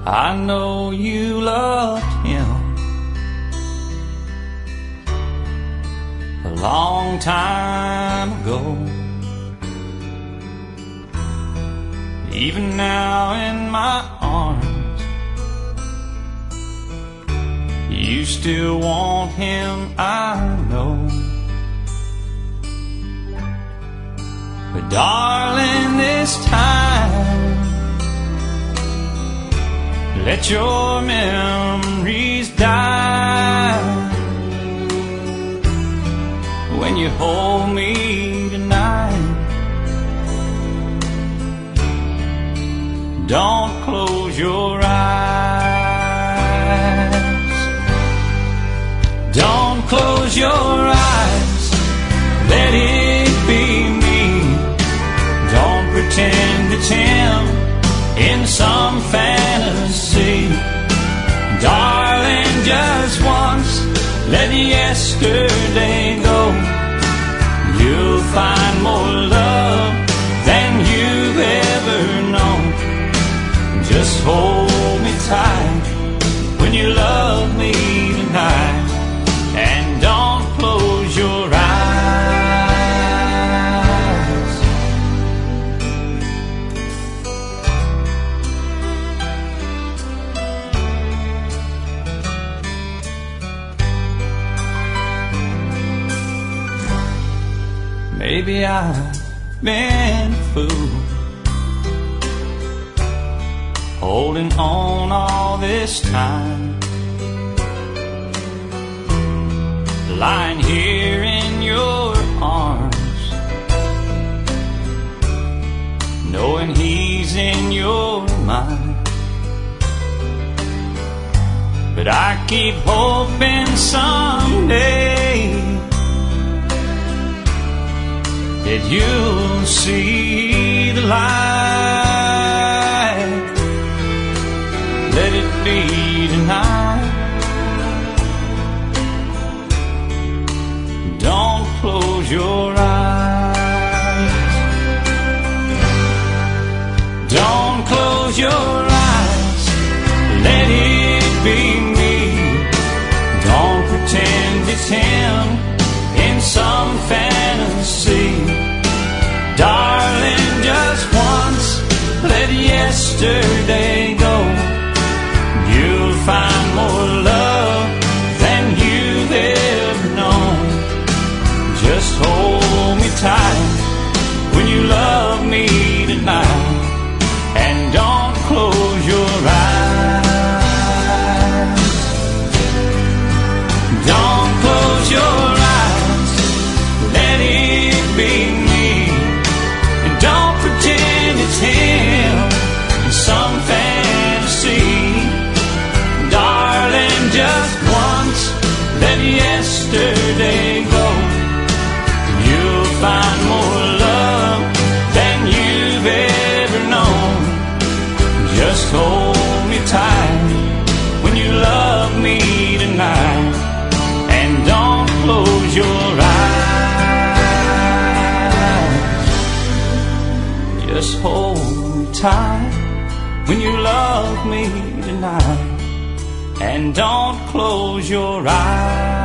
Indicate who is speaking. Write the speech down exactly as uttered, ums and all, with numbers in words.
Speaker 1: I know you loved him a long time ago. Even now in my arms, you still want him, I know. But darling, this time, let your memories die when you hold me tonight. Don't close your eyes. Don't close your eyes. Let it be me. Don't pretend it's him in some fantasy. Darling, just once, let yesterday go. You'll find more love than you've ever known. Just hold me tight when you love me tonight, and don't close your eyes. Maybe I've been a fool, holding on all this time, lying here in your arms, knowing he's in your mind. But I keep hoping someday that you'll see the light. Let it be tonight. Don't close your eyes. Don't close your eyes. Let it be me. Don't pretend it's him in some fantasy. Darling, just once, let yesterday go. You'll find more love than you've ever known. Just hold me tight when you love me tonight, and don't close your eyes. Don't close your eyes. Let it be me. And don't pretend it's him in some fantasy. Darling, just once, let yesterday go. You'll find more love than you've ever known. Just hold me tight when you love me tonight, and don't close your eyes. Just hold me tight when you love me tonight, and don't close your eyes.